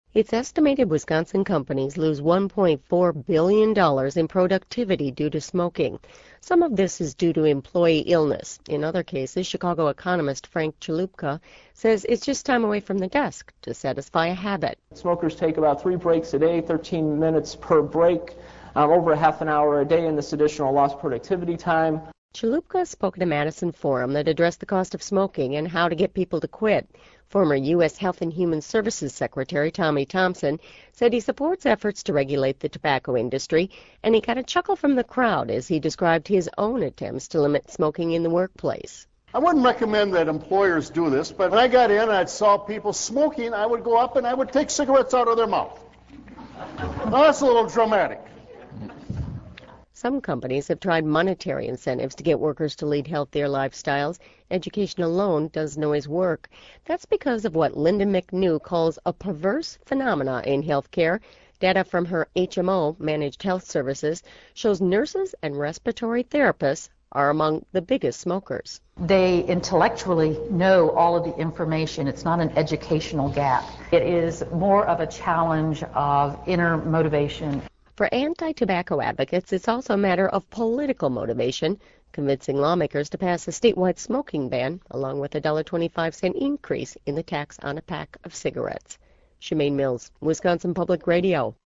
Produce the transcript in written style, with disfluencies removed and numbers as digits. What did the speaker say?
It's estimated Wisconsin companies lose $1.4 billion in productivity due to smoking. Some of this is due to employee illness. In other cases, Chicago economist Frank Chalupka says it's just time away from the desk to satisfy a habit. Smokers take about 3 breaks a day, 13 minutes per break, over a half an hour a day in this additional lost productivity time. Chalupka spoke at a Madison forum that addressed the cost of smoking and how to get people to quit. Former U.S. Health and Human Services Secretary Tommy Thompson said he supports efforts to regulate the tobacco industry, and he got a chuckle from the crowd as he described his own attempts to limit smoking in the workplace. I wouldn't recommend that employers do this, but when I got in and I saw people smoking, I would go up and I would take cigarettes out of their mouth. Now that's a little dramatic. Some companies have tried monetary incentives to get workers to lead healthier lifestyles. Education alone doesn't always work. That's because of what Linda McNew calls a perverse phenomena in healthcare. Data from her HMO, Managed Health Services, shows nurses and respiratory therapists are among the biggest smokers. They intellectually know all of the information. It's not an educational gap. It is more of a challenge of inner motivation. For anti-tobacco advocates, it's also a matter of political motivation, convincing lawmakers to pass a statewide smoking ban, along with a $1.25 increase in the tax on a pack of cigarettes. Shemaine Mills, Wisconsin Public Radio.